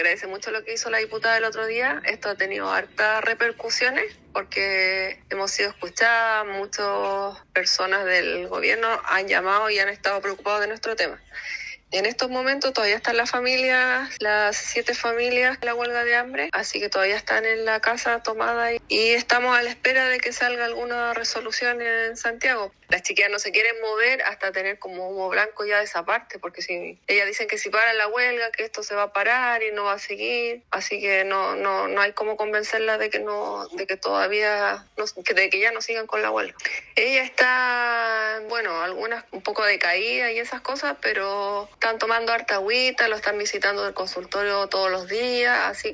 Agradece mucho lo que hizo la diputada el otro día. Esto ha tenido hartas repercusiones porque hemos sido escuchadas, muchas personas del gobierno han llamado y han estado preocupados de nuestro tema. En estos momentos todavía están las familias, las 7 familias en la huelga de hambre, así que todavía están en la casa tomadas y estamos a la espera de que salga alguna resolución en Santiago. Las chiquillas no se quieren mover hasta tener como humo blanco ya de esa parte, porque si ellas dicen que si paran la huelga, que esto se va a parar y no va a seguir, así que no hay como convencerlas de que todavía, de que ya no sigan con la huelga. Ella está, bueno, algunas un poco decaída y esas cosas, pero están tomando harta agüita, lo están visitando del consultorio todos los días, así